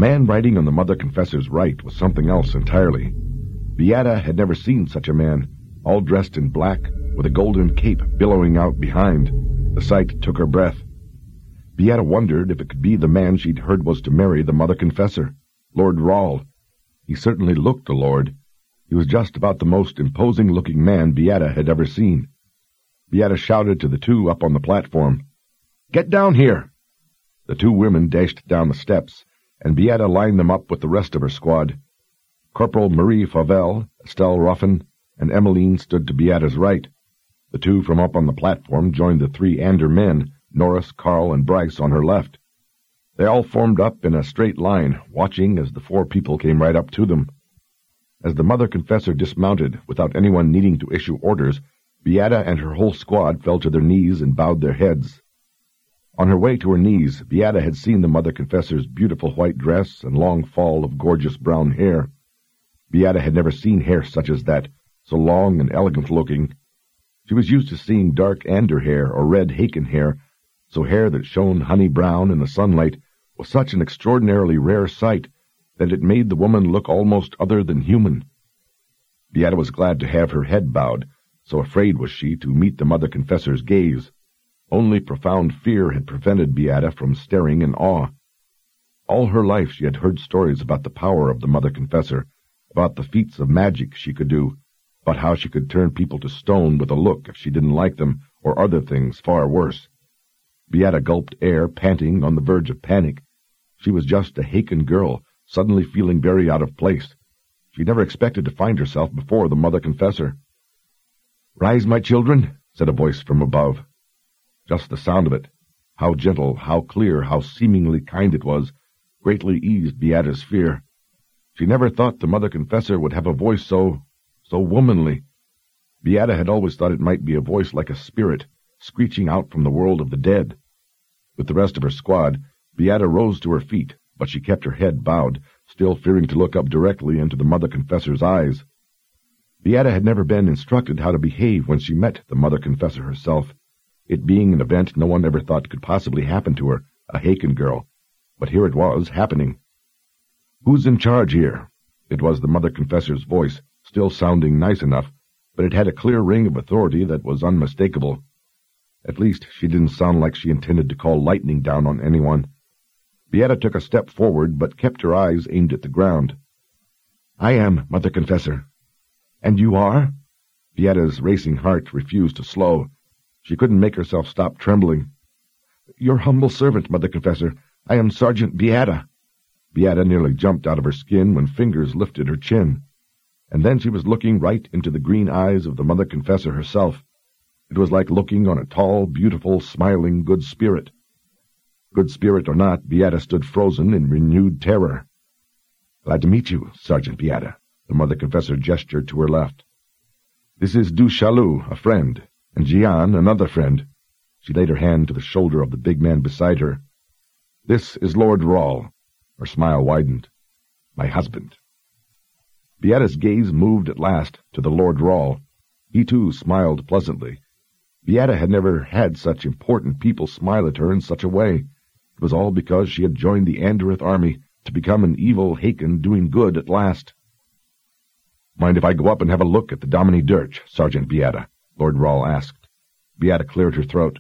man riding on the Mother Confessor's right was something else entirely. Beata had never seen such a man, all dressed in black, with a golden cape billowing out behind. The sight took her breath. Beata wondered if it could be the man she'd heard was to marry the Mother Confessor, Lord Rawle. He certainly looked a lord. He was just about the most imposing-looking man Beata had ever seen. Beata shouted to the two up on the platform, "Get down here!" The two women dashed down the steps, and Beata lined them up with the rest of her squad. Corporal Marie Fauvel, Estelle Ruffin, and Emmeline stood to Beata's right. The two from up on the platform joined the three Ander men, Norris, Carl, and Bryce, on her left. They all formed up in a straight line, watching as the four people came right up to them. As the Mother Confessor dismounted, without anyone needing to issue orders, Beata and her whole squad fell to their knees and bowed their heads. On her way to her knees, Beata had seen the Mother Confessor's beautiful white dress and long fall of gorgeous brown hair. Beata had never seen hair such as that, so long and elegant-looking. She was used to seeing dark Ander hair or red Haken hair, so hair that shone honey-brown in the sunlight was such an extraordinarily rare sight that it made the woman look almost other than human. Beata was glad to have her head bowed, so afraid was she to meet the Mother Confessor's gaze. Only profound fear had prevented Beata from staring in awe. All her life she had heard stories about the power of the Mother Confessor, about the feats of magic she could do, about how she could turn people to stone with a look if she didn't like them, or other things far worse. Beata gulped air, panting, on the verge of panic. She was just a Haken girl, suddenly feeling very out of place. She never expected to find herself before the Mother Confessor. "Rise, my children," said a voice from above. Just the sound of it, how gentle, how clear, how seemingly kind it was, greatly eased Beata's fear. She never thought the Mother Confessor would have a voice so womanly. Beata had always thought it might be a voice like a spirit, screeching out from the world of the dead. With the rest of her squad, Beata rose to her feet, but she kept her head bowed, still fearing to look up directly into the Mother Confessor's eyes. Beata had never been instructed how to behave when she met the Mother Confessor herself, it being an event no one ever thought could possibly happen to her, a Haken girl. But here it was, happening. "Who's in charge here?" It was the Mother Confessor's voice, still sounding nice enough, but it had a clear ring of authority that was unmistakable. At least she didn't sound like she intended to call lightning down on anyone. Beata took a step forward, but kept her eyes aimed at the ground. "I am, Mother Confessor." "And you are?" Beata's racing heart refused to slow. She couldn't make herself stop trembling. "Your humble servant, Mother Confessor. I am Sergeant Beata." Beata nearly jumped out of her skin when fingers lifted her chin. And then she was looking right into the green eyes of the Mother Confessor herself. It was like looking on a tall, beautiful, smiling good spirit. Good spirit or not, Beata stood frozen in renewed terror. "Glad to meet you, Sergeant Beata." The Mother Confessor gestured to her left. "This is Du Chaillu, a friend, and Gian, another friend." She laid her hand to the shoulder of the big man beside her. "This is Lord Rawle." Her smile widened. "My husband." Beata's gaze moved at last to the Lord Rawle. He, too, smiled pleasantly. Beata had never had such important people smile at her in such a way. It was all because she had joined the Andereth army to become an evil Haken doing good at last. "Mind if I go up and have a look at the Domini Dirch, Sergeant Beata?" Lord Rawle asked. Beata cleared her throat.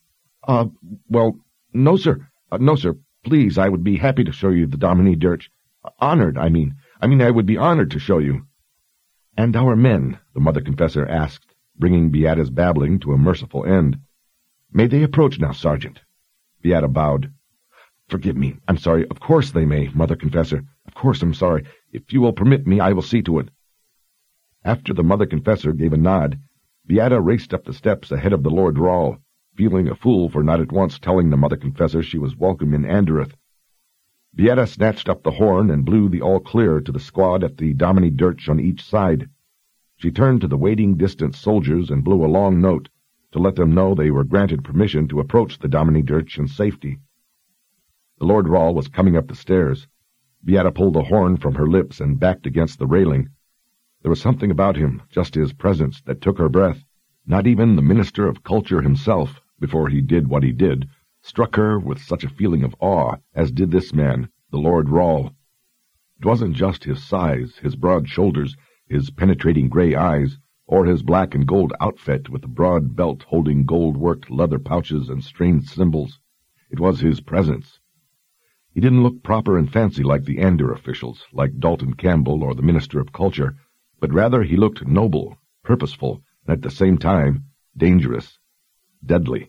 Well, no, sir. No, sir. Please, I would be happy to show you the Domini Dirch. Honored, I mean I would be honored to show you." "And our men?" the Mother Confessor asked, bringing Beata's babbling to a merciful end. "May they approach now, Sergeant?" Beata bowed. "Forgive me. I'm sorry. Of course they may, Mother Confessor. Of course I'm sorry. If you will permit me, I will see to it." After the Mother Confessor gave a nod, Beata raced up the steps ahead of the Lord Rawle, feeling a fool for not at once telling the Mother Confessor she was welcome in Andereth. Beata snatched up the horn and blew the all-clear to the squad at the Domini Dirch on each side. She turned to the waiting distant soldiers and blew a long note to let them know they were granted permission to approach the Domini Dirch in safety. The Lord Rawle was coming up the stairs. Beata pulled the horn from her lips and backed against the railing. There was something about him, just his presence, that took her breath. Not even the Minister of Culture himself, before he did what he did, struck her with such a feeling of awe as did this man, the Lord Rawl. It wasn't just his size, his broad shoulders, his penetrating gray eyes, or his black and gold outfit with the broad belt holding gold-worked leather pouches and strange symbols. It was his presence. He didn't look proper and fancy like the Ander officials, like Dalton Campbell or the Minister of Culture, but rather he looked noble, purposeful, and at the same time, dangerous, deadly.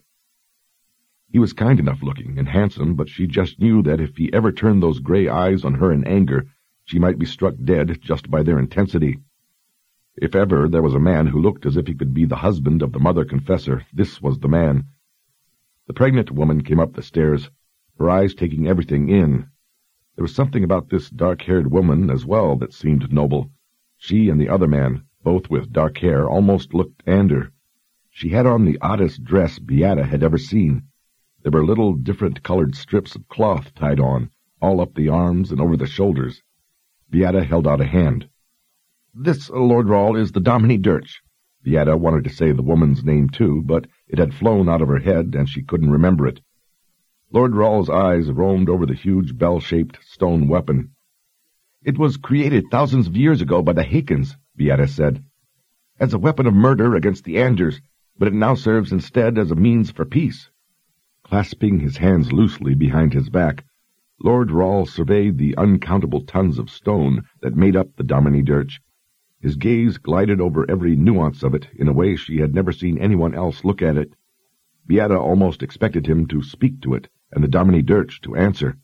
He was kind enough looking and handsome, but she just knew that if he ever turned those gray eyes on her in anger, she might be struck dead just by their intensity. If ever there was a man who looked as if he could be the husband of the Mother Confessor, this was the man. The pregnant woman came up the stairs, her eyes taking everything in. There was something about this dark-haired woman as well that seemed noble. She and the other man, both with dark hair, almost looked Ander. She had on the oddest dress Beata had ever seen. There were little different-colored strips of cloth tied on, all up the arms and over the shoulders. Beata held out a hand. "This, Lord Rawl, is the Dominie Dirch." Beata wanted to say the woman's name too, but it had flown out of her head and she couldn't remember it. Lord Rawl's eyes roamed over the huge bell-shaped stone weapon. "It was created thousands of years ago by the Hakons," Beata said, "as a weapon of murder against the Anders, but it now serves instead as a means for peace." Clasping his hands loosely behind his back, Lord Rawl surveyed the uncountable tons of stone that made up the Dominie Dirch. His gaze glided over every nuance of it in a way she had never seen anyone else look at it. Beata almost expected him to speak to it, and the Dominie Dirch to answer.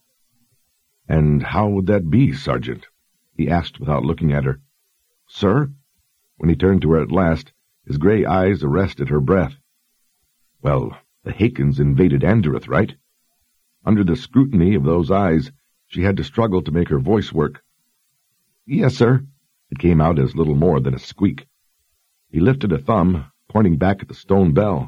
"And how would that be, Sergeant?" he asked without looking at her. "Sir?" When he turned to her at last, his gray eyes arrested her breath. "Well, the Hakons invaded Andereth, right?" Under the scrutiny of those eyes, she had to struggle to make her voice work. "Yes, sir." It came out as little more than a squeak. He lifted a thumb, pointing back at the stone bell.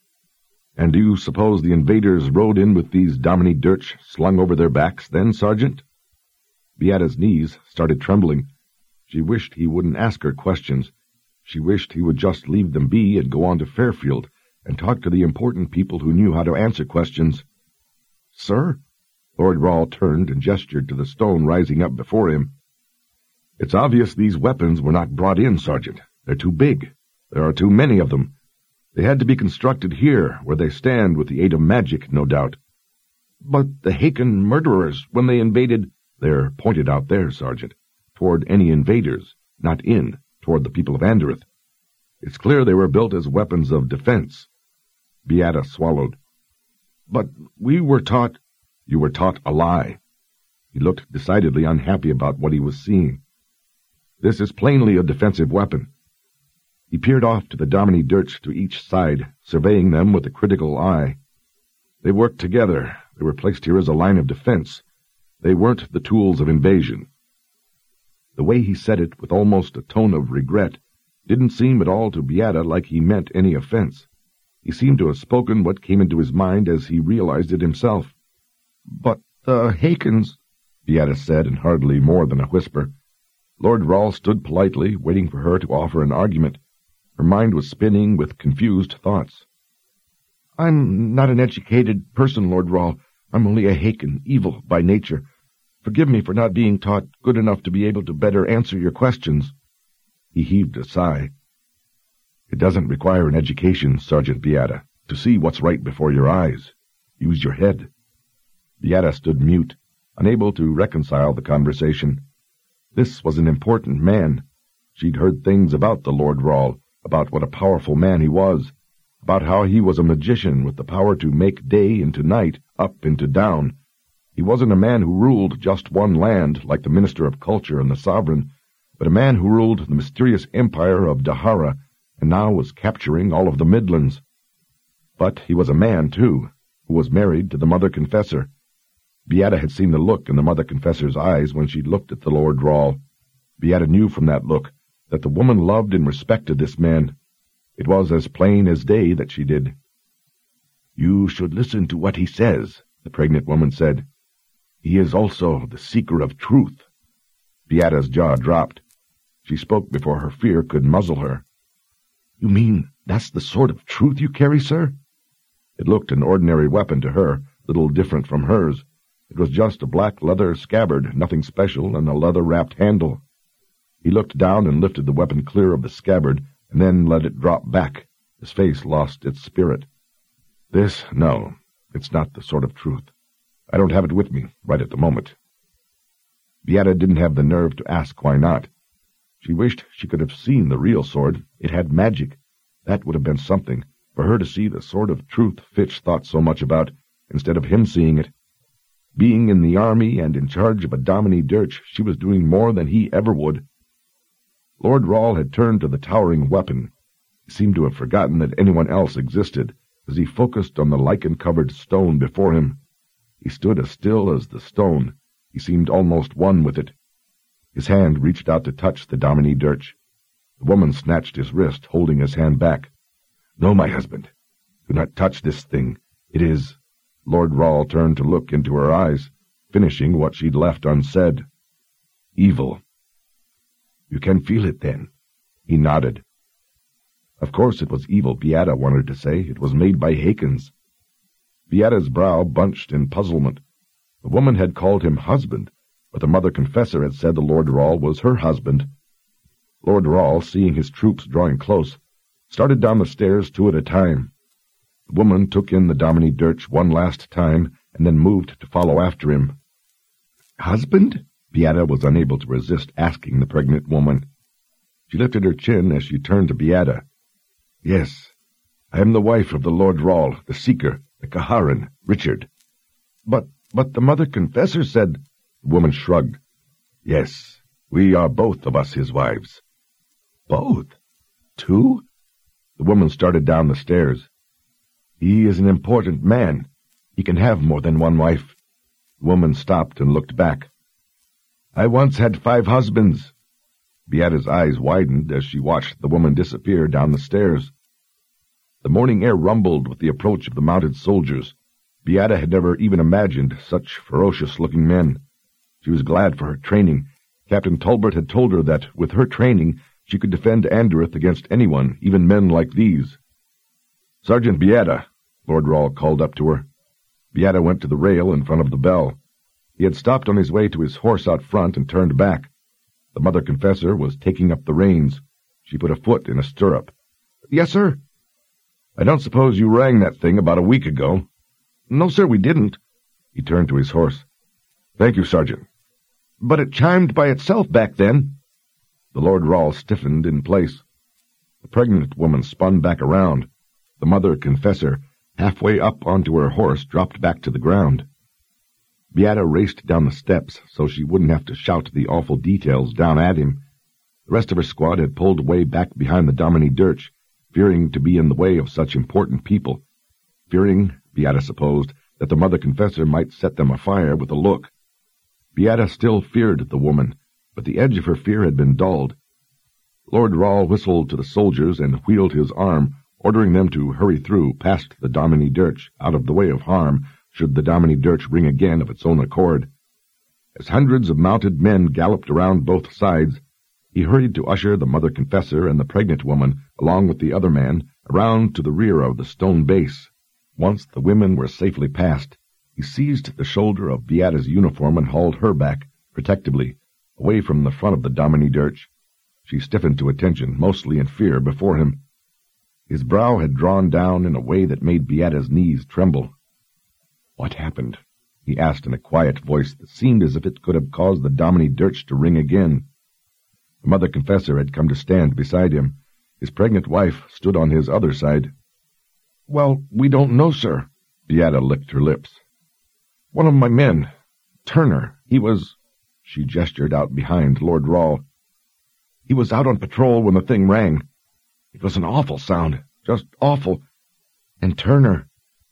"And do you suppose the invaders rode in with these Dominie Dirch slung over their backs then, Sergeant?" Beata's knees started trembling. She wished he wouldn't ask her questions. She wished he would just leave them be and go on to Fairfield and talk to the important people who knew how to answer questions. "Sir?" Lord Rawl turned and gestured to the stone rising up before him. "It's obvious these weapons were not brought in, Sergeant. They're too big. There are too many of them. They had to be constructed here, where they stand with the aid of magic, no doubt." "But the Hakon murderers, when they invaded—" "They're pointed out there, Sergeant, toward any invaders, not in, toward the people of Andereth. It's clear they were built as weapons of defense." Beata swallowed. "But we were taught—" "You were taught a lie." He looked decidedly unhappy about what he was seeing. "This is plainly a defensive weapon." He peered off to the Dominie Dirch to each side, surveying them with a critical eye. They worked together. They were placed here as a line of defense. They weren't the tools of invasion. The way he said it, with almost a tone of regret, didn't seem at all to Beata like he meant any offense. He seemed to have spoken what came into his mind as he realized it himself. "But the Hakons," Beata said in hardly more than a whisper. Lord Rawl stood politely, waiting for her to offer an argument. Her mind was spinning with confused thoughts. "I'm not an educated person, Lord Rawl. I'm only a Hakon, evil by nature. Forgive me for not being taught good enough to be able to better answer your questions." He heaved a sigh. "It doesn't require an education, Sergeant Beata, to see what's right before your eyes. Use your head." Beata stood mute, unable to reconcile the conversation. This was an important man. She'd heard things about the Lord Rawl, about what a powerful man he was, about how he was a magician with the power to make day into night, up into down. He wasn't a man who ruled just one land, like the Minister of Culture and the Sovereign, but a man who ruled the mysterious empire of Dahara, and now was capturing all of the Midlands. But he was a man, too, who was married to the Mother Confessor. Beata had seen the look in the Mother Confessor's eyes when she looked at the Lord Rawl. Beata knew from that look that the woman loved and respected this man. It was as plain as day that she did. "You should listen to what he says," the pregnant woman said. "He is also the seeker of truth." Beata's jaw dropped. She spoke before her fear could muzzle her. "You mean that's the sort of truth you carry, sir?" It looked an ordinary weapon to her, little different from hers. It It was just a black leather scabbard, nothing special, and a leather-wrapped handle. He looked down and lifted the weapon clear of the scabbard, and then let it drop back. His face lost its spirit. No, it's not the sort of truth. I don't have it with me, right at the moment. Beata didn't have the nerve to ask why not. She wished she could have seen the real sword. It had magic. That would have been something, for her to see the sort of truth Fitch thought so much about, instead of him seeing it. Being in the army and in charge of a Domini Dirch, she was doing more than he ever would. Lord Rahl had turned to the towering weapon. He seemed to have forgotten that anyone else existed, as he focused on the lichen-covered stone before him. He stood as still as the stone. He seemed almost one with it. His hand reached out to touch the Domini Dirch. The woman snatched his wrist, holding his hand back. "No, my husband. Do not touch this thing. It is—" Lord Rahl turned to look into her eyes, finishing what she'd left unsaid. "Evil." "You can feel it, then?" He nodded. Of course it was evil, Beata wanted to say. It was made by Hakens. Beata's brow bunched in puzzlement. The woman had called him husband, but the Mother Confessor had said the Lord Rahl was her husband. Lord Rahl, seeing his troops drawing close, started down the stairs 2 at a time. The woman took in the Domini Dirch one last time, and then moved to follow after him. "Husband?" Beata was unable to resist asking the pregnant woman. She lifted her chin as she turned to Beata. "Yes, I am the wife of the Lord Rahl, the Seeker, the Kaharan, Richard." But the Mother Confessor said—" The woman shrugged. "Yes, we are both of us his wives." "Both? 2? The woman started down the stairs. "He is an important man. He can have more than one wife." The woman stopped and looked back. "I once had 5 husbands." Beata's eyes widened as she watched the woman disappear down the stairs. The morning air rumbled with the approach of the mounted soldiers. Beata had never even imagined such ferocious-looking men. She was glad for her training. Captain Tolbert had told her that, with her training, she could defend Andereth against anyone, even men like these. "Sergeant Beata," Lord Rahl called up to her. Beata went to the rail in front of the bell. He had stopped on his way to his horse out front and turned back. The Mother Confessor was taking up the reins. She put a foot in a stirrup. "Yes, sir." "I don't suppose you rang that thing about a week ago?" "No, sir, we didn't." He turned to his horse. "Thank you, Sergeant." "But it chimed by itself back then." The Lord Rahl stiffened in place. The pregnant woman spun back around. The Mother Confessor, halfway up onto her horse, dropped back to the ground. Beata raced down the steps so she wouldn't have to shout the awful details down at him. The rest of her squad had pulled way back behind the Domini Dirch, fearing to be in the way of such important people. Fearing, Beata supposed, that the Mother Confessor might set them afire with a look. Beata still feared the woman, but the edge of her fear had been dulled. Lord Rahl whistled to the soldiers and wheeled his arm, ordering them to hurry through past the Domini Dirch, out of the way of harm, should the Domini Dirch ring again of its own accord. As hundreds of mounted men galloped around both sides, he hurried to usher the Mother Confessor and the pregnant woman, along with the other man, around to the rear of the stone base. Once the women were safely past, he seized the shoulder of Beata's uniform and hauled her back, protectively, away from the front of the Domini Dirch. She stiffened to attention, mostly in fear, before him. His brow had drawn down in a way that made Beata's knees tremble. "What happened?" he asked in a quiet voice that seemed as if it could have caused the Domini Dirch to ring again. The Mother Confessor had come to stand beside him. His pregnant wife stood on his other side. "Well, we don't know, sir." Beata licked her lips. "One of my men, Turner, he was—" She gestured out behind Lord Rahl. "He was out on patrol when the thing rang. It was an awful sound, just awful. And Turner—"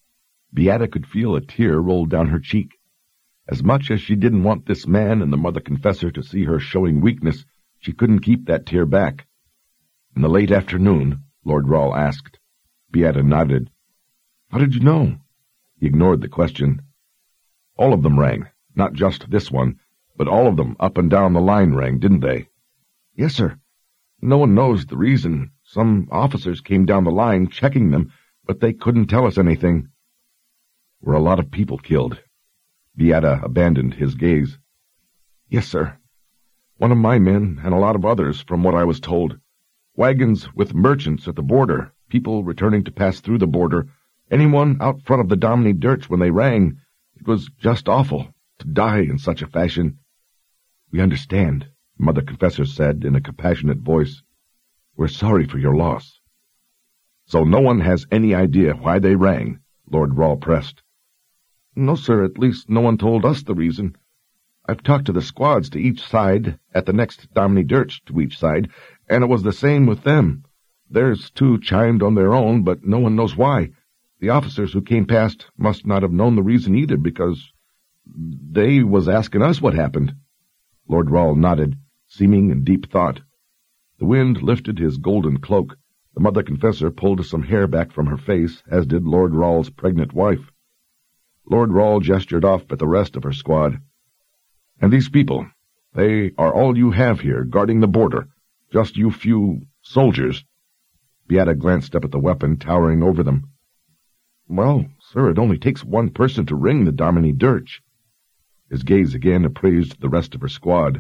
Beata could feel a tear roll down her cheek. As much as she didn't want this man and the Mother Confessor to see her showing weakness, she couldn't keep that tear back. "In the late afternoon?" Lord Rahl asked. Beata nodded. "How did you know?" He ignored the question. "All of them rang, not just this one, but all of them up and down the line rang, didn't they?" "Yes, sir. No one knows the reason. Some officers came down the line checking them, but they couldn't tell us anything." "Were a lot of people killed?" Beata abandoned his gaze. Yes, sir. One of my men and a lot of others, from what I was told. Wagons with merchants at the border, people returning to pass through the border, anyone out front of the Domini Dirch when they rang. It was just awful to die in such a fashion. We understand, Mother Confessor said in a compassionate voice. We're sorry for your loss. So no one has any idea why they rang, Lord Rawl pressed. No, sir, at least no one told us the reason. I've talked to the squads to each side, at the next Domini Dirch to each side, and it was the same with them. Theirs, too, chimed on their own, but no one knows why. The officers who came past must not have known the reason either, because they was asking us what happened. Lord Rawl nodded, seeming in deep thought. The wind lifted his golden cloak. The Mother Confessor pulled some hair back from her face, as did Lord Rawl's pregnant wife. Lord Rawl gestured off at the rest of her squad. And these people, they are all you have here, guarding the border. Just you few soldiers. Beata glanced up at the weapon towering over them. Well, sir, it only takes one person to ring the Domini Dirch. His gaze again appraised the rest of her squad.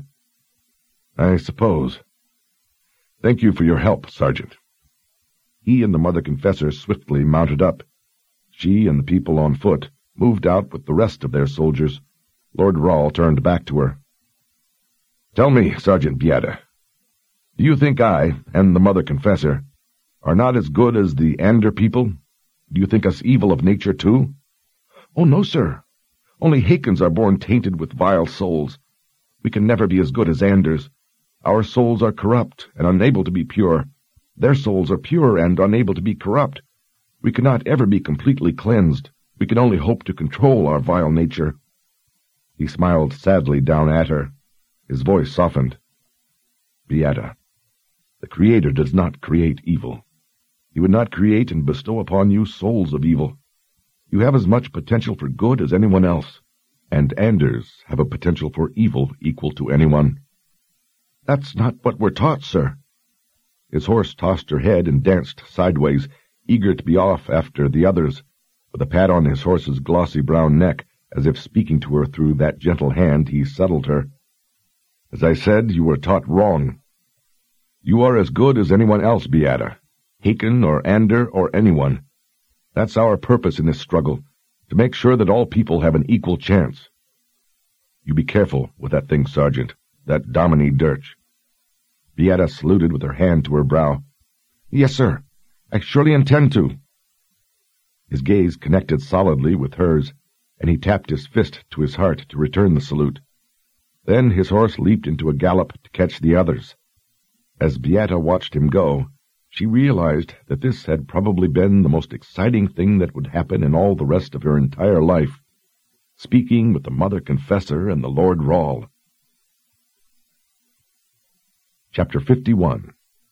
I suppose. Thank you for your help, Sergeant. He and the Mother Confessor swiftly mounted up. She and the people on foot moved out with the rest of their soldiers. Lord Rawl turned back to her. Tell me, Sergeant Beata, do you think I, and the Mother Confessor, are not as good as the Ander people? Do you think us evil of nature, too? Oh, no, sir. Only Hakons are born tainted with vile souls. We can never be as good as Anders. Our souls are corrupt and unable to be pure. Their souls are pure and unable to be corrupt. We cannot ever be completely cleansed. We can only hope to control our vile nature. He smiled sadly down at her. His voice softened. Beata, the Creator does not create evil. He would not create and bestow upon you souls of evil. You have as much potential for good as anyone else, and Anders have a potential for evil equal to anyone. That's not what we're taught, sir. His horse tossed her head and danced sideways, eager to be off after the others. With a pat on his horse's glossy brown neck, as if speaking to her through that gentle hand, he settled her. As I said, you were taught wrong. You are as good as anyone else, Beata, Hakon or Ander or anyone. That's our purpose in this struggle, to make sure that all people have an equal chance. You be careful with that thing, Sergeant, that Domini Dirch. Beata saluted with her hand to her brow. Yes, sir. I surely intend to. His gaze connected solidly with hers, and he tapped his fist to his heart to return the salute. Then his horse leaped into a gallop to catch the others. As Beata watched him go, she realized that this had probably been the most exciting thing that would happen in all the rest of her entire life, speaking with the Mother Confessor and the Lord Rawl. Chapter 51.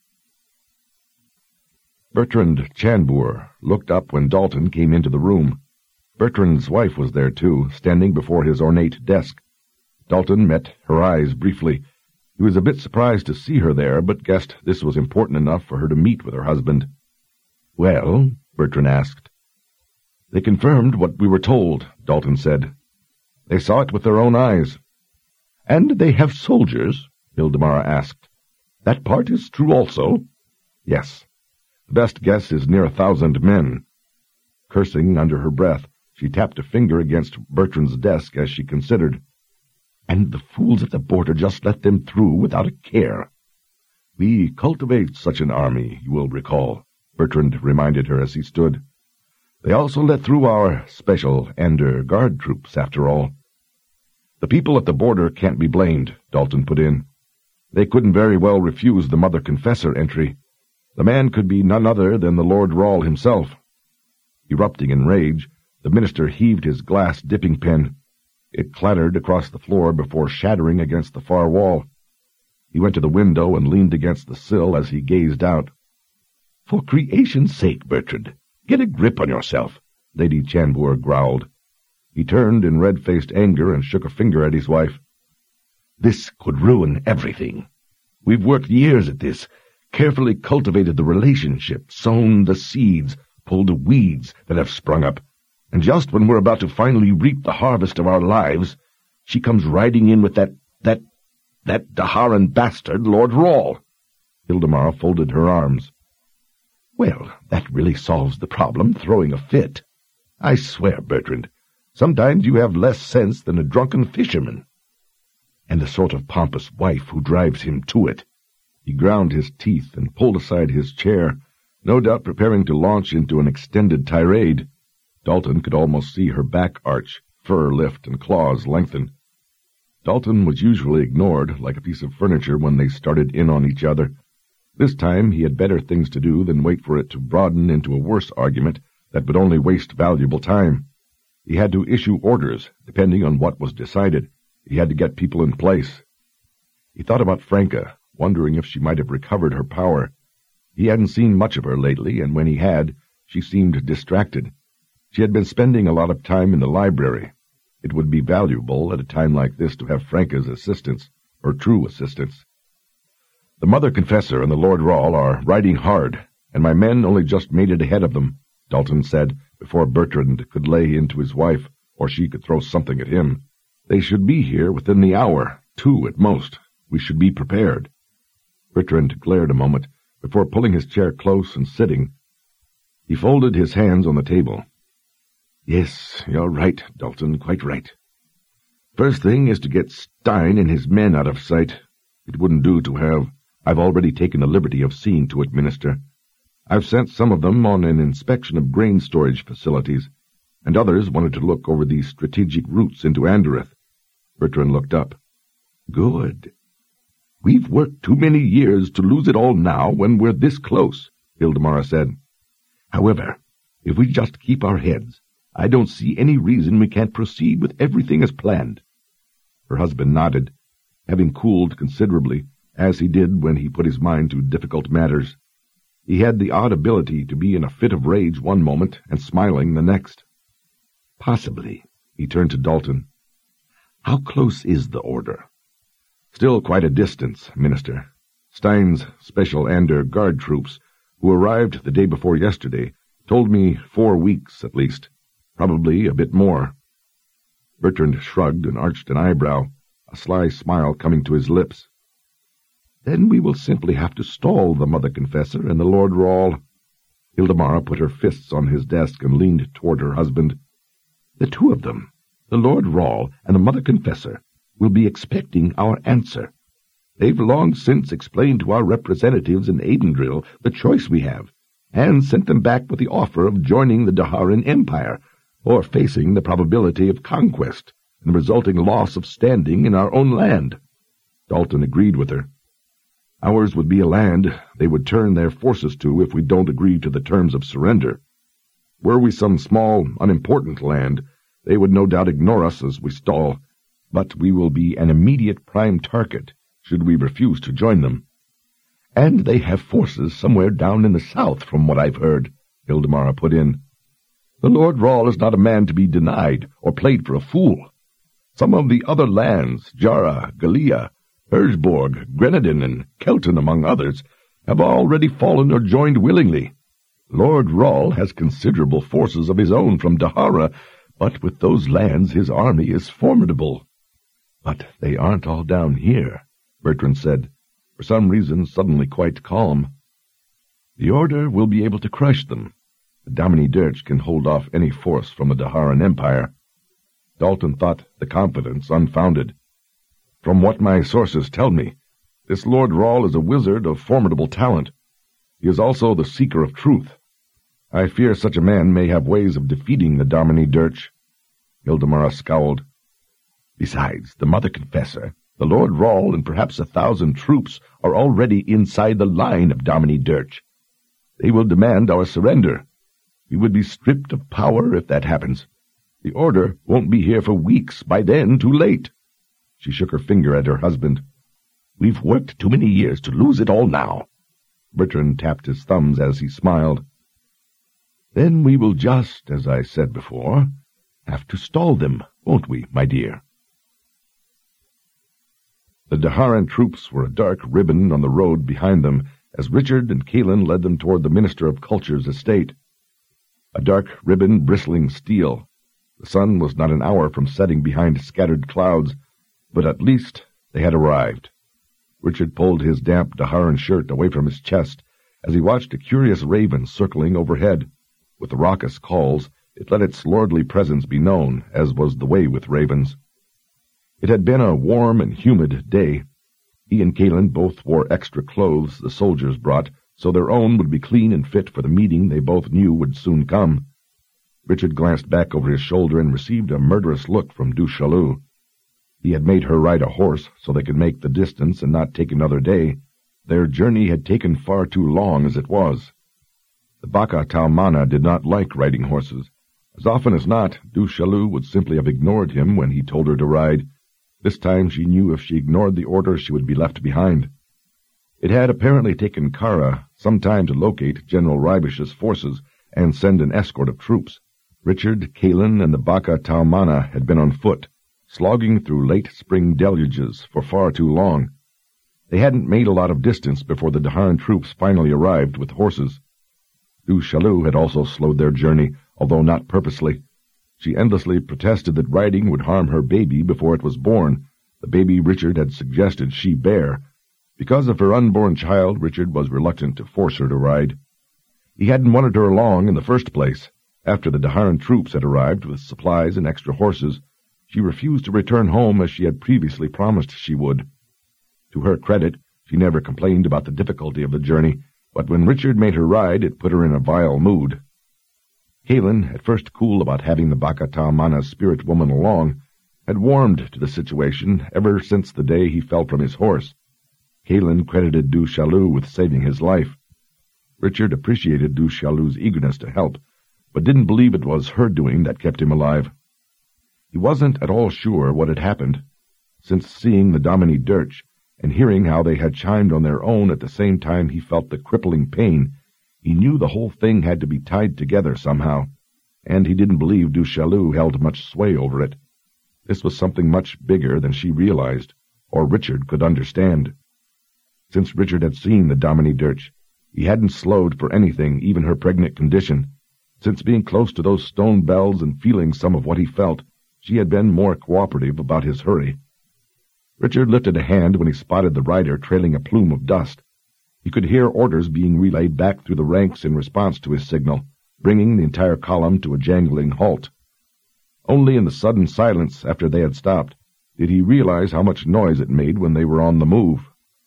Bertrand Chanbour looked up when Dalton came into the room. Bertrand's wife was there, too, standing before his ornate desk. Dalton met her eyes briefly. He was a bit surprised to see her there, but guessed this was important enough for her to meet with her husband. Well, Bertrand asked. They confirmed what we were told, Dalton said. They saw it with their own eyes. And they have soldiers? Hildemar asked. That part is true also? Yes. The best guess is near 1,000 men. Cursing under her breath, she tapped a finger against Bertrand's desk as she considered. And the fools at the border just let them through without a care. We cultivate such an army, you will recall, Bertrand reminded her as he stood. They also let through our special Ander guard troops, after all. The people at the border can't be blamed, Dalton put in. They couldn't very well refuse the Mother Confessor entry. The man could be none other than the Lord Rawl himself. Erupting in rage, the minister heaved his glass dipping pen. It clattered across the floor before shattering against the far wall. He went to the window and leaned against the sill as he gazed out. For creation's sake, Bertrand, get a grip on yourself, Lady Chanbour growled. He turned in red-faced anger and shook a finger at his wife. This could ruin everything. We've worked years at this, carefully cultivated the relationship, sown the seeds, pulled the weeds that have sprung up, And just when we're about to finally reap the harvest of our lives, she comes riding in with that Daharan bastard, Lord Rawle." Hildemar folded her arms. "Well, that really solves the problem, throwing a fit. I swear, Bertrand, sometimes you have less sense than a drunken fisherman. And the sort of pompous wife who drives him to it." He ground his teeth and pulled aside his chair, no doubt preparing to launch into an extended tirade. Dalton could almost see her back arch, fur lift, and claws lengthen. Dalton was usually ignored like a piece of furniture when they started in on each other. This time he had better things to do than wait for it to broaden into a worse argument that would only waste valuable time. He had to issue orders, depending on what was decided. He had to get people in place. He thought about Franca, wondering if she might have recovered her power. He hadn't seen much of her lately, and when he had, she seemed distracted. She had been spending a lot of time in the library. It would be valuable at a time like this to have Franca's assistance, or true assistance. "The Mother Confessor and the Lord Rawle are riding hard, and my men only just made it ahead of them," Dalton said, before Bertrand could lay into his wife, or she could throw something at him. "They should be here within the hour, 2 at most. We should be prepared." Bertrand glared a moment, before pulling his chair close and sitting. He folded his hands on the table. "Yes, you're right, Dalton, quite right. First thing is to get Stein and his men out of sight. It wouldn't do to have. I've already taken the liberty of seeing to it, Minister. I've sent some of them on an inspection of grain storage facilities, and others wanted to look over these strategic routes into Andereth." Bertrand looked up. "Good. We've worked too many years to lose it all now when we're this close," Hildemar said. "However, if we just keep our heads, I don't see any reason we can't proceed with everything as planned." Her husband nodded, having cooled considerably, as he did when he put his mind to difficult matters. He had the odd ability to be in a fit of rage one moment and smiling the next. "Possibly." He turned to Dalton. "How close is the order?" "Still quite a distance, Minister. Stein's Special Ander Guard troops, who arrived the day before yesterday, told me 4 weeks at least. Probably a bit more." Bertrand shrugged and arched an eyebrow, a sly smile coming to his lips. "Then we will simply have to stall the Mother Confessor and the Lord Rawle." Hildemar put her fists on his desk and leaned toward her husband. "The two of them, the Lord Rawle and the Mother Confessor, will be expecting our answer. They've long since explained to our representatives in Adendril the choice we have, and sent them back with the offer of joining the Daharan Empire, or facing the probability of conquest and the resulting loss of standing in our own land." Dalton agreed with her. "Ours would be a land they would turn their forces to if we don't agree to the terms of surrender. Were we some small, unimportant land, they would no doubt ignore us as we stall, but we will be an immediate prime target should we refuse to join them." "And they have forces somewhere down in the south, from what I've heard," Hildemar put in. "The Lord Rawle is not a man to be denied or played for a fool. Some of the other lands, Jara, Gallia, Herjborg, Grenadin, and Kelton, among others, have already fallen or joined willingly. Lord Rawle has considerable forces of his own from Dahara, but with those lands his army is formidable." "But they aren't all down here," Bertrand said, for some reason suddenly quite calm. "The Order will be able to crush them. The Domini Dirch can hold off any force from the Daharan Empire." Dalton thought the confidence unfounded. "From what my sources tell me, this Lord Rawle is a wizard of formidable talent. He is also the seeker of truth. I fear such a man may have ways of defeating the Domini Dirch." Hildemar scowled. "Besides, the Mother Confessor, the Lord Rawle, and perhaps 1,000 troops are already inside the line of Domini Dirch. They will demand our surrender. We would be stripped of power if that happens. The Order won't be here for weeks. By then, too late." She shook her finger at her husband. "We've worked too many years to lose it all now." Bertrand tapped his thumbs as he smiled. "Then we will just, as I said before, have to stall them, won't we, my dear?" The Daharan troops were a dark ribbon on the road behind them as Richard and Kalin led them toward the Minister of Culture's estate. a dark ribbon bristling steel. The sun was not an hour from setting behind scattered clouds, but at least they had arrived. Richard pulled his damp Daharan shirt away from his chest as he watched a curious raven circling overhead. With raucous calls, it let its lordly presence be known, as was the way with ravens. It had been a warm and humid day. He and Kalin both wore extra clothes the soldiers brought, so their own would be clean and fit for the meeting they both knew would soon come. Richard glanced back over his shoulder and received a murderous look from Du Chaillu. He had made her ride a horse so they could make the distance and not take another day. Their journey had taken far too long as it was. The Baka Taumana did not like riding horses. As often as not, Du Chaillu would simply have ignored him when he told her to ride. This time she knew if she ignored the order she would be left behind. It had apparently taken Kara some time to locate General Raibish's forces and send an escort of troops. Richard, Kalin, and the Baka Taumana had been on foot, slogging through late spring deluges for far too long. They hadn't made a lot of distance before the Daharan troops finally arrived with horses. Du Chaillu had also slowed their journey, although not purposely. She endlessly protested that riding would harm her baby before it was born, the baby Richard had suggested she bear. Because of her unborn child, Richard was reluctant to force her to ride. He hadn't wanted her along in the first place. After the Daharan troops had arrived with supplies and extra horses, she refused to return home as she had previously promised she would. To her credit, she never complained about the difficulty of the journey, but when Richard made her ride, it put her in a vile mood. Kalin, at first cool about having the Baka Taumana's spirit woman along, had warmed to the situation ever since the day he fell from his horse. Kalin credited Du Chaillu with saving his life. Richard appreciated Du Chaillu's eagerness to help, but didn't believe it was her doing that kept him alive. He wasn't at all sure what had happened. Since seeing the Domine Dirch and hearing how they had chimed on their own at the same time he felt the crippling pain, he knew the whole thing had to be tied together somehow, and he didn't believe Du Chaillu held much sway over it. This was something much bigger than she realized, or Richard could understand. Since Richard had seen the Domine Dirch, he hadn't slowed for anything, even her pregnant condition. Since being close to those stone bells and feeling some of what he felt, she had been more cooperative about his hurry. Richard lifted a hand when he spotted the rider trailing a plume of dust. He could hear orders being relayed back through the ranks in response to his signal, bringing the entire column to a jangling halt. Only in the sudden silence after they had stopped did he realize how much noise it made when they were on the move.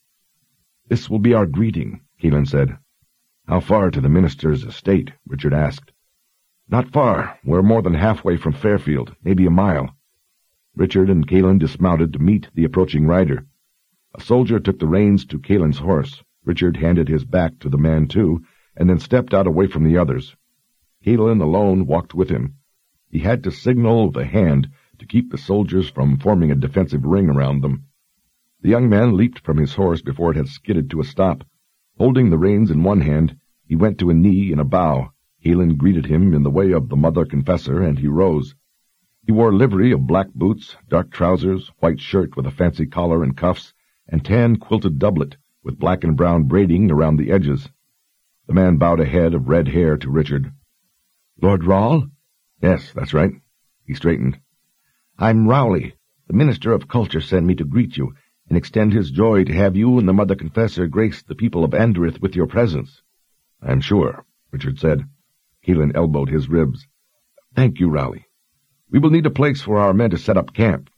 "This will be our greeting," Kalin said. "How far to the minister's estate?" Richard asked. "Not far. We're more than halfway from Fairfield, maybe a mile." Richard and Kalin dismounted to meet the approaching rider. A soldier took the reins to Kalin's horse. Richard handed his back to the man, too, and then stepped out away from the others. Kalin alone walked with him. He had to signal with a hand to keep the soldiers from forming a defensive ring around them. The young man leaped from his horse before it had skidded to a stop. Holding the reins in one hand, he went to a knee and a bow. Kalin greeted him in the way of the Mother Confessor, and he rose. He wore livery of black boots, dark trousers, white shirt with a fancy collar and cuffs, and tan quilted doublet with black and brown braiding around the edges. The man bowed a head of red hair to Richard. "Lord Rawle?" "Yes, that's right." He straightened. "I'm Rowley. The Minister of Culture sent me to greet you and extend his joy to have you and the Mother Confessor grace the people of Anderith with your presence." "I'm sure," Richard said. Kalin elbowed his ribs. "Thank you, Rowley. We will need a place for our men to set up camp."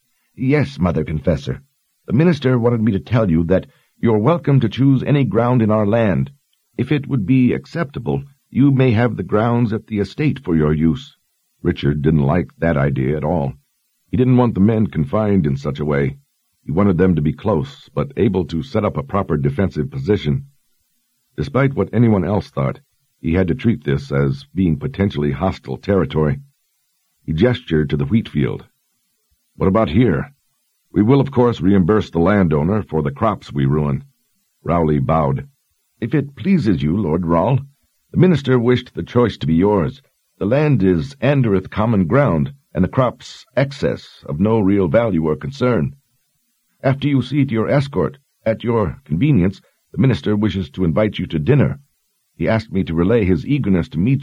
"Yes, Mother Confessor. The minister wanted me to tell you that you're welcome to choose any ground in our land. If it would be acceptable, you may have the grounds at the estate for your use." Richard didn't like that idea at all. He didn't want the men confined in such a way. He wanted them to be close, but able to set up a proper defensive position. Despite what anyone else thought, he had to treat this as being potentially hostile territory. He gestured to the wheat field. "What about here? We will, of course, reimburse the landowner for the crops we ruin." Rowley bowed. "If it pleases you, Lord Rawle, the minister wished the choice to be yours. The land is Anderith common ground, and the crops excess of no real value or concern. After you see to your escort, at your convenience, the minister wishes to invite you to dinner. He asked me to relay his eagerness to meet you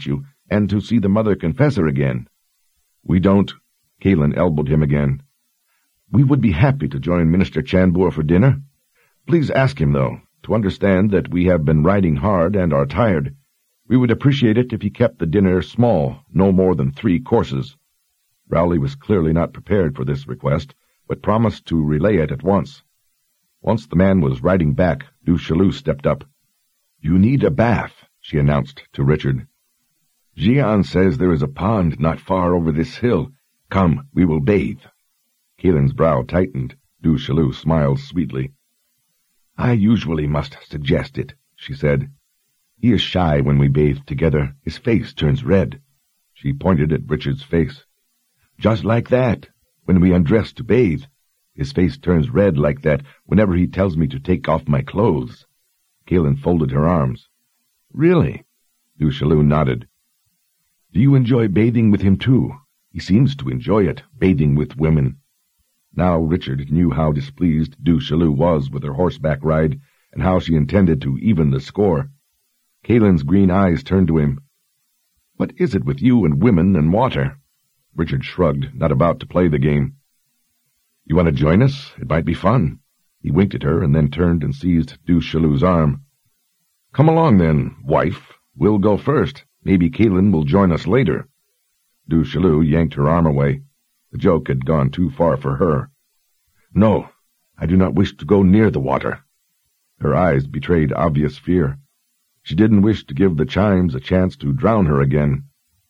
and to see the mother confessor again. We don't. Kalin elbowed him again. We would be happy to join Minister Chanbur for dinner. Please ask him, though, to understand that we have been riding hard and are tired. We would appreciate it if he kept the dinner small, no more than 3 courses. Rowley was clearly not prepared for this request, but promised to relay it at once. Once the man was riding back, Du Chaillu stepped up. You need a bath, she announced to Richard. Gian says there is a pond not far over this hill. Come, we will bathe. Kalin's brow tightened. Du Chaillu smiled sweetly. I usually must suggest it, she said. He is shy when we bathe together. His face turns red. She pointed at Richard's face. Just like that, when we undress to bathe. His face turns red like that whenever he tells me to take off my clothes. Kalin folded her arms. Really? Du Chaillu nodded. Do you enjoy bathing with him too? He seems to enjoy it, bathing with women. Now Richard knew how displeased Du Chaillu was with her horseback ride, and how she intended to even the score. Kalin's green eyes turned to him. What is it with you and women and water? Richard shrugged, not about to play the game. You want to join us? It might be fun. He winked at her and then turned and seized Du Chaillu's arm. Come along then, wife. We'll go first. Maybe Kalin will join us later. Du Chaillu yanked her arm away. The joke had gone too far for her. No, I do not wish to go near the water. Her eyes betrayed obvious fear. She didn't wish to give the chimes a chance to drown her again.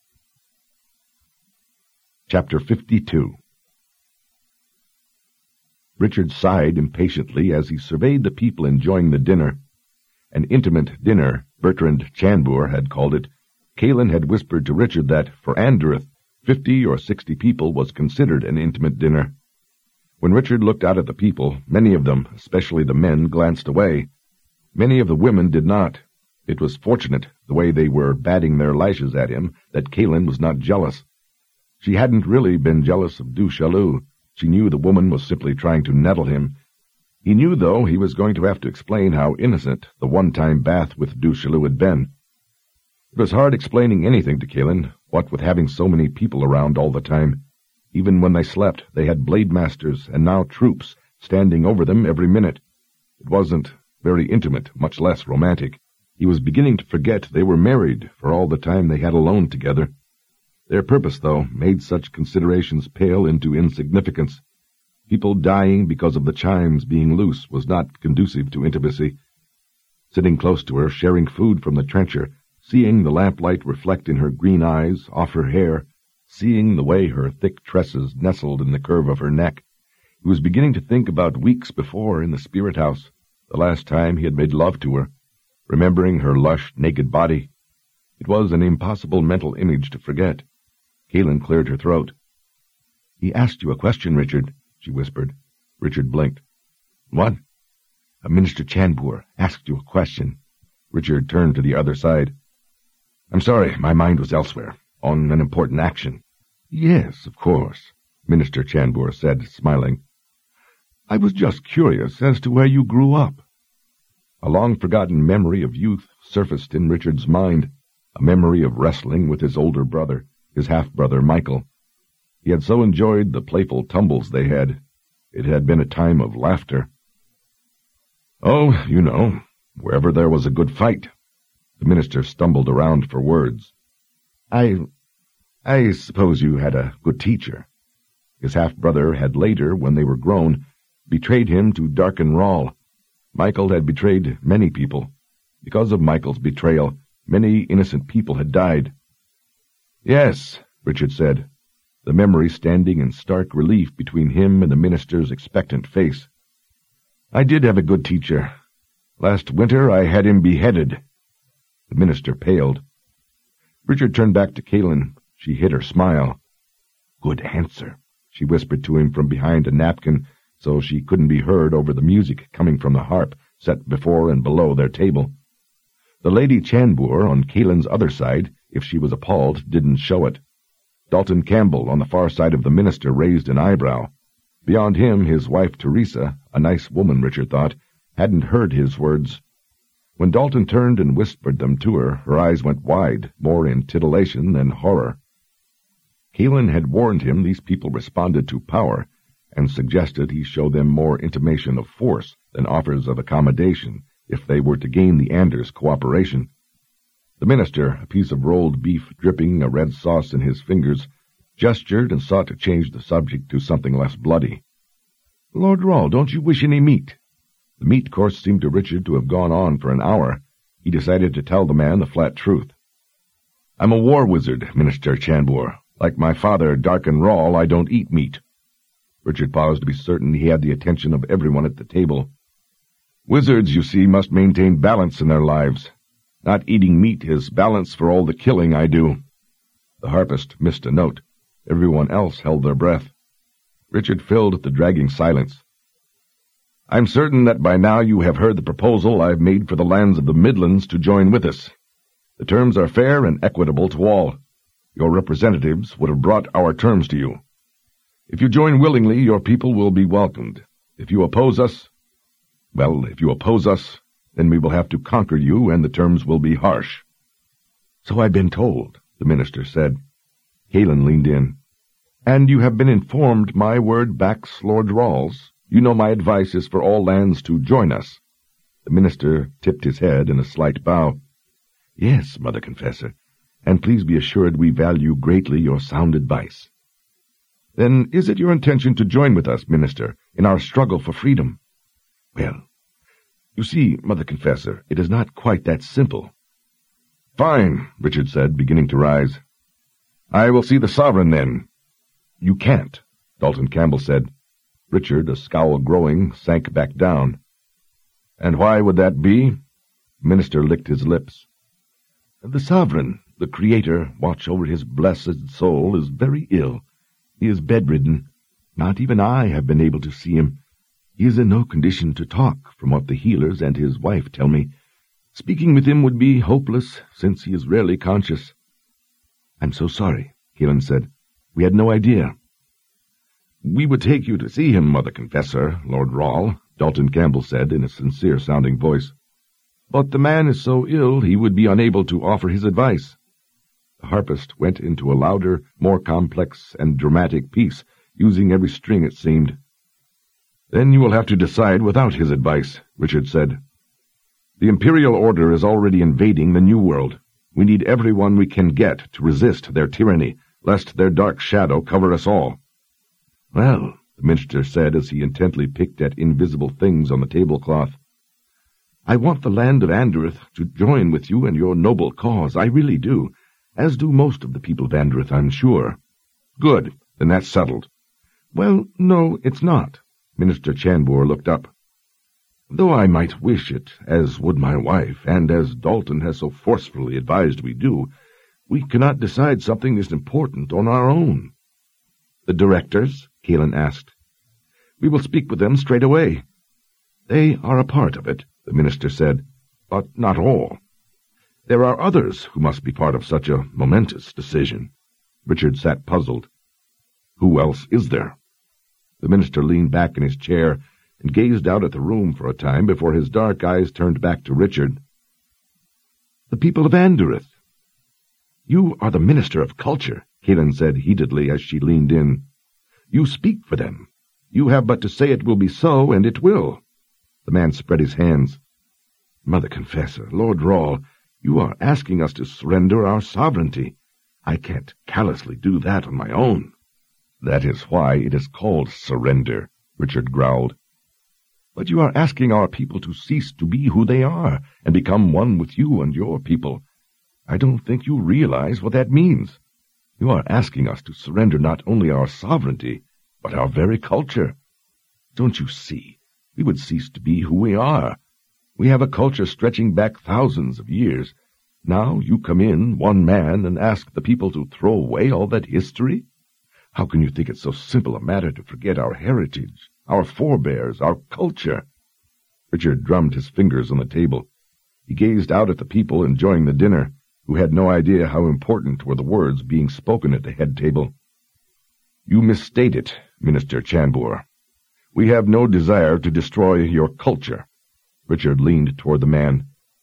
Chapter 52. Richard sighed impatiently as he surveyed the people enjoying the dinner. An intimate dinner, Bertrand Chanbur had called it. Kalin had whispered to Richard that, for Andereth, 50 or 60 people was considered an intimate dinner. When Richard looked out at the people, many of them, especially the men, glanced away. Many of the women did not. It was fortunate, the way they were batting their lashes at him, that Kalin was not jealous. She hadn't really been jealous of Du Chaillu. She knew the woman was simply trying to nettle him. He knew, though, he was going to have to explain how innocent the one-time bath with Du Chaillu had been. It was hard explaining anything to Kalin, what with having so many people around all the time. Even when they slept, they had blade masters and now troops standing over them every minute. It wasn't very intimate, much less romantic. He was beginning to forget they were married for all the time they had alone together. Their purpose, though, made such considerations pale into insignificance. People dying because of the chimes being loose was not conducive to intimacy. Sitting close to her, sharing food from the trencher, seeing the lamplight reflect in her green eyes, off her hair, seeing the way her thick tresses nestled in the curve of her neck, he was beginning to think about weeks before in the spirit house, the last time he had made love to her, remembering her lush, naked body. It was an impossible mental image to forget. Kalin cleared her throat. He asked you a question, Richard, she whispered. Richard blinked. What? Minister Chanbur asked you a question. Richard turned to the other side. I'm sorry, my mind was elsewhere, on an important action. Yes, of course, Minister Chanbur said, smiling. I was just curious as to where you grew up. A long-forgotten memory of youth surfaced in Richard's mind, a memory of wrestling with his older brother, his half-brother Michael. He had so enjoyed the playful tumbles they had. It had been a time of laughter. Oh, you know, wherever there was a good fight. The minister stumbled around for words. I suppose you had a good teacher. His half-brother had later, when they were grown, betrayed him to Darken Rall. Michael had betrayed many people. Because of Michael's betrayal, many innocent people had died. Yes, Richard said, the memory standing in stark relief between him and the minister's expectant face. I did have a good teacher. Last winter I had him beheaded. The minister paled. Richard turned back to Kalin. She hid her smile. Good answer, she whispered to him from behind a napkin, so she couldn't be heard over the music coming from the harp set before and below their table. The Lady Chanbur, on Kalin's other side, if she was appalled, didn't show it. Dalton Campbell, on the far side of the minister, raised an eyebrow. Beyond him, his wife Teresa, a nice woman, Richard thought, hadn't heard his words. When Dalton turned and whispered them to her, her eyes went wide, more in titillation than horror. Kaelin had warned him these people responded to power, and suggested he show them more intimation of force than offers of accommodation if they were to gain the Anders' cooperation. The minister, a piece of rolled beef dripping a red sauce in his fingers, gestured and sought to change the subject to something less bloody. "Lord Rawle, don't you wish any meat?" The meat course seemed to Richard to have gone on for an hour. He decided to tell the man the flat truth. "I'm a war wizard, Minister Chanbor. Like my father, Darken Rawle, I don't eat meat." Richard paused to be certain he had the attention of everyone at the table. "Wizards, you see, must maintain balance in their lives. Not eating meat is balance for all the killing I do." The harpist missed a note. Everyone else held their breath. Richard filled the dragging silence. "I'm certain that by now you have heard the proposal I've made for the lands of the Midlands to join with us. The terms are fair and equitable to all. Your representatives would have brought our terms to you. If you join willingly, your people will be welcomed. If you oppose us, then we will have to conquer you, and the terms will be harsh." "So I've been told," the minister said. Kaelin leaned in. "And you have been informed my word backs Lord Rawle's? You know my advice is for all lands to join us." The minister tipped his head in a slight bow. "Yes, Mother Confessor, and please be assured we value greatly your sound advice." "Then is it your intention to join with us, Minister, in our struggle for freedom?" "Well, you see, Mother Confessor, it is not quite that simple." "Fine," Richard said, beginning to rise. "I will see the sovereign, then." "You can't," Dalton Campbell said. Richard, a scowl growing, sank back down. "And why would that be?" The minister licked his lips. "The sovereign, the Creator, watch over his blessed soul, is very ill. He is bedridden. Not even I have been able to see him. He is in no condition to talk, from what the healers and his wife tell me. Speaking with him would be hopeless, since he is rarely conscious." "I'm so sorry," Kaelin said. "We had no idea." "We would take you to see him, Mother Confessor, Lord Rawle," Dalton Campbell said in a sincere-sounding voice. "But the man is so ill he would be unable to offer his advice." The harpist went into a louder, more complex and dramatic piece, using every string, it seemed. "Then you will have to decide without his advice," Richard said. "The Imperial Order is already invading the New World. We need everyone we can get to resist their tyranny, lest their dark shadow cover us all." "Well," the minister said as he intently picked at invisible things on the tablecloth, "I want the land of Andereth to join with you in your noble cause. I really do. As do most of the people of Andereth, I'm sure." "Good. Then that's settled." "Well, no, it's not." Minister Chanbor looked up. "Though I might wish it, as would my wife, and as Dalton has so forcefully advised we do, we cannot decide something this important on our own." "The directors?" Kaelin asked. "We will speak with them straight away." "They are a part of it," the minister said, "but not all. There are others who must be part of such a momentous decision." Richard sat puzzled. "Who else is there?" The minister leaned back in his chair and gazed out at the room for a time before his dark eyes turned back to Richard. "The people of Andereth." "You are the Minister of Culture," Kaelin said heatedly as she leaned in. "You speak for them. You have but to say it will be so, and it will." The man spread his hands. "Mother Confessor, Lord Rawle, you are asking us to surrender our sovereignty. I can't callously do that on my own." "That is why it is called surrender," Richard growled. "But you are asking our people to cease to be who they are and become one with you and your people. I don't think you realize what that means. You are asking us to surrender not only our sovereignty, but our very culture. Don't you see? We would cease to be who we are. We have a culture stretching back thousands of years. Now you come in, one man, and ask the people to throw away all that history? How can you think it's so simple a matter to forget our heritage, our forebears, our culture?" Richard drummed his fingers on the table. He gazed out at the people enjoying the dinner, who had no idea how important were the words being spoken at the head table. "You misstate it, Minister Chanbor. We have no desire to destroy your culture." Richard leaned toward the man.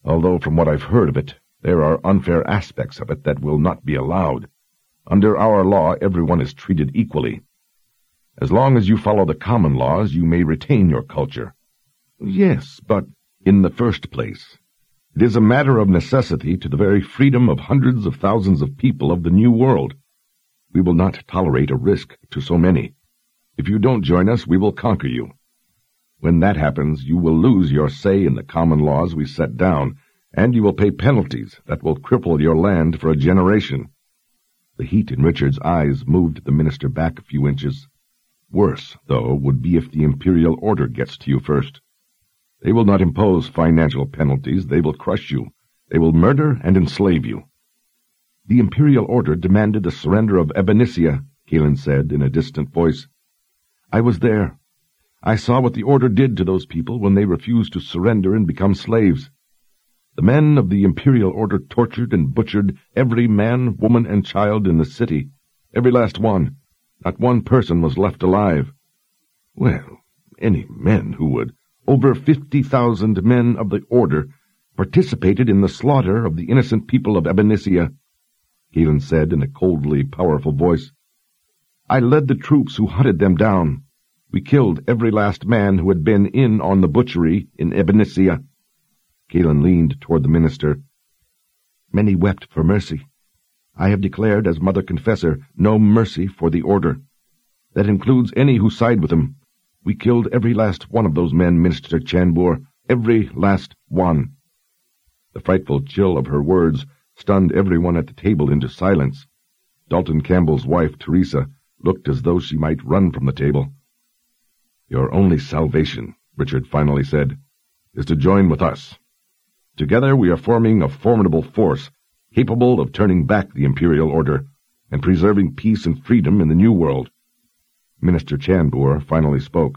although from what I've heard of it, there are unfair aspects of it that will not be allowed. Under our law, everyone is treated equally. As long as you follow the common laws, you may retain your culture. Yes, but in the first place, it is a matter of necessity to the very freedom of hundreds of thousands of people of the New World. We will not tolerate a risk to so many. If you don't join us, we will conquer you. When that happens, you will lose your say in the common laws we set down, and you will pay penalties that will cripple your land for a generation. The heat in Richard's eyes moved the minister back a few inches. Worse, though, would be if the Imperial Order gets to you first. They will not impose financial penalties. They will crush you. They will murder and enslave you. The Imperial Order demanded the surrender of Ebenicia, Kaelin said in a distant voice. I was there. I saw what the Order did to those people when they refused to surrender and become slaves. The men of the Imperial Order tortured and butchered every man, woman, and child in the city. Every last one. Not one person was left alive. Well, any men who would. Over 50,000 men of the Order participated in the slaughter of the innocent people of Ebenicia, Kaelin said in a coldly powerful voice. I led the troops who hunted them down. We killed every last man who had been in on the butchery in Ebenicia. Kaelin leaned toward the minister. Many wept for mercy. I have declared as Mother Confessor no mercy for the Order. That includes any who side with them. We killed every last one of those men, Minister Chanbur, every last one. The frightful chill of her words stunned everyone at the table into silence. Dalton Campbell's wife, Teresa, looked as though she might run from the table. Your only salvation, Richard finally said, is to join with us. Together we are forming a formidable force, capable of turning back the Imperial Order and preserving peace and freedom in the New World. Minister Chanbur finally spoke.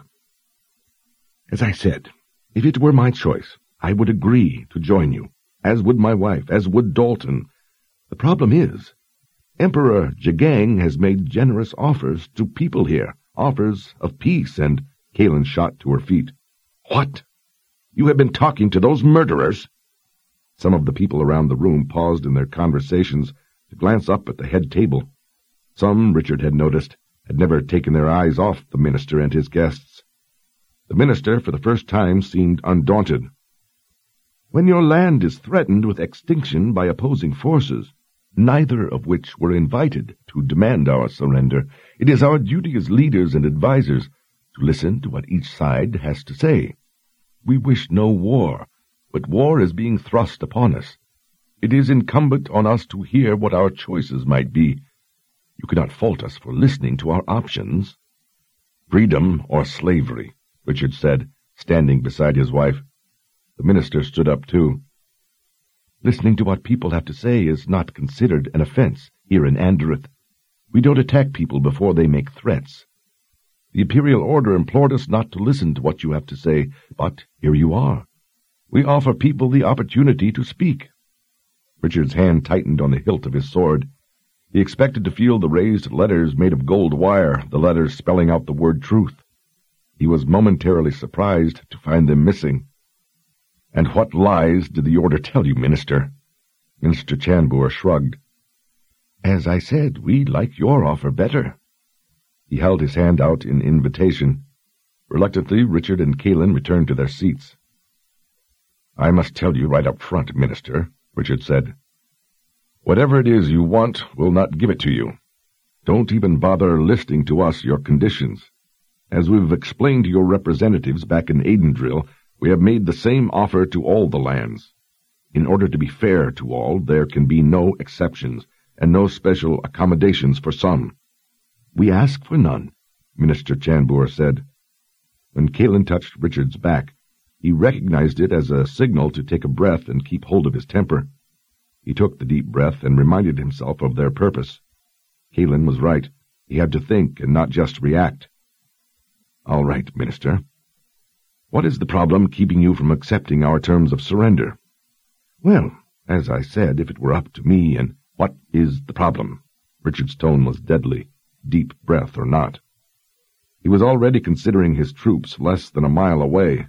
As I said, if it were my choice, I would agree to join you, as would my wife, as would Dalton. The problem is, Emperor Jagang has made generous offers to people here, offers of peace, and Kaelin shot to her feet. What? You have been talking to those murderers? Some of the people around the room paused in their conversations to glance up at the head table. Some, Richard had noticed, had never taken their eyes off the minister and his guests. The minister, for the first time, seemed undaunted. When your land is threatened with extinction by opposing forces, neither of which were invited to demand our surrender, it is our duty as leaders and advisers to listen to what each side has to say. We wish no war, but war is being thrust upon us. It is incumbent on us to hear what our choices might be. You cannot fault us for listening to our options. Freedom or slavery, Richard said, standing beside his wife. The minister stood up too. Listening to what people have to say is not considered an offense here in Andereth. We don't attack people before they make threats. The Imperial Order implored us not to listen to what you have to say, but here you are. We offer people the opportunity to speak. Richard's hand tightened on the hilt of his sword. He expected to feel the raised letters made of gold wire, the letters spelling out the word truth. He was momentarily surprised to find them missing. And what lies did the Order tell you, Minister? Minister Chanbur shrugged. As I said, we like your offer better. He held his hand out in invitation. Reluctantly, Richard and Kaelin returned to their seats. I must tell you right up front, Minister, Richard said. Whatever it is you want, we'll not give it to you. Don't even bother listing to us your conditions. As we've explained to your representatives back in Aidendrill, we have made the same offer to all the lands. In order to be fair to all, there can be no exceptions, and no special accommodations for some. We ask for none, Minister Chanbur said. When Kaelin touched Richard's back, he recognized it as a signal to take a breath and keep hold of his temper. He took the deep breath and reminded himself of their purpose. Kaelin was right. He had to think and not just react. All right, Minister. What is the problem keeping you from accepting our terms of surrender? Well, as I said, if it were up to me, and what is the problem? Richard's tone was deadly, deep breath or not. He was already considering his troops less than a mile away.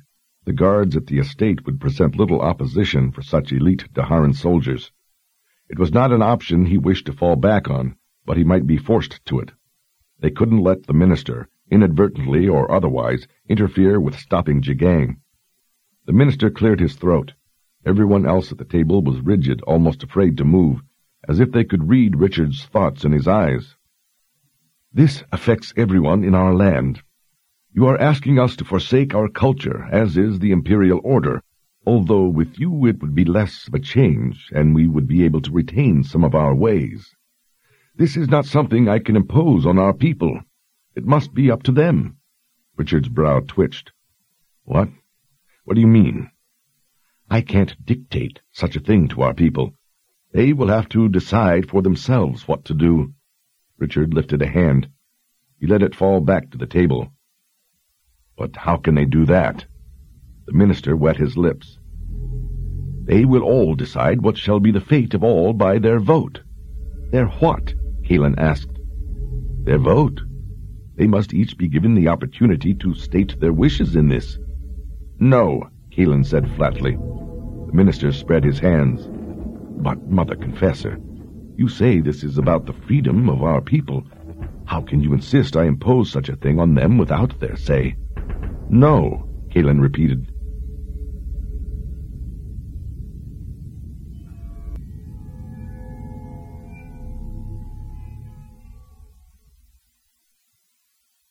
The guards at the estate would present little opposition for such elite D'Haran soldiers. It was not an option he wished to fall back on, but he might be forced to it. They couldn't let the minister, inadvertently or otherwise, interfere with stopping Jigang. The minister cleared his throat. Everyone else at the table was rigid, almost afraid to move, as if they could read Richard's thoughts in his eyes. "This affects everyone in our land. You are asking us to forsake our culture, as is the imperial order, although with you it would be less of a change, and we would be able to retain some of our ways. This is not something I can impose on our people. It must be up to them." Richard's brow twitched. "What? What do you mean?" "I can't dictate such a thing to our people. They will have to decide for themselves what to do." Richard lifted a hand. He let it fall back to the table. "But how can they do that?" The minister wet his lips. "They will all decide what shall be the fate of all by their vote." "Their what?" Kaelin asked. "Their vote. They must each be given the opportunity to state their wishes in this." "No," Kaelin said flatly. The minister spread his hands. "But, Mother Confessor, you say this is about the freedom of our people. How can you insist I impose such a thing on them without their say?" "No," Kaelin repeated.